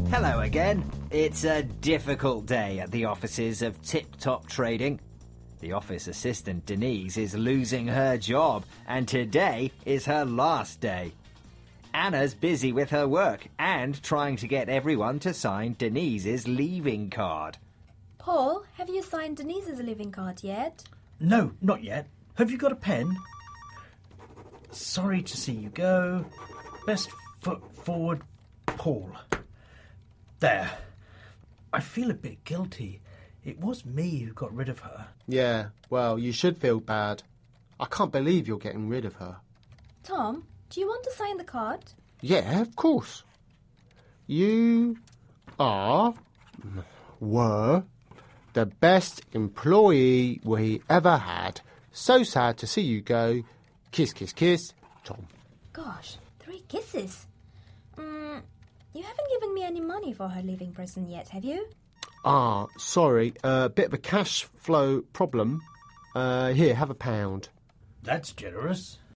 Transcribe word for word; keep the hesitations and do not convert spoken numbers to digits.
Hello again. It's a difficult day at the offices of Tip Top Trading. The office assistant Denise is losing her job, and today is her last day. Anna's busy with her work and trying to get everyone to sign Denise's leaving card. Paul, have you signed Denise's leaving card yet? No, not yet. Have you got a pen? Sorry to see you go. Best foot forward, Paul. There. I feel a bit guilty. It was me who got rid of her. Yeah, well, you should feel bad. I can't believe you're getting rid of her. Tom, do you want to sign the card? Yeah, of course. You are, were, the best employee we ever had. So sad to see you go. Kiss, kiss, kiss, Tom. Gosh, three kisses. Mm, you haven't given me any money for her leaving present yet, have you? Ah, sorry. A uh, bit of a cash flow problem. Uh, here, have a pound. That's generous.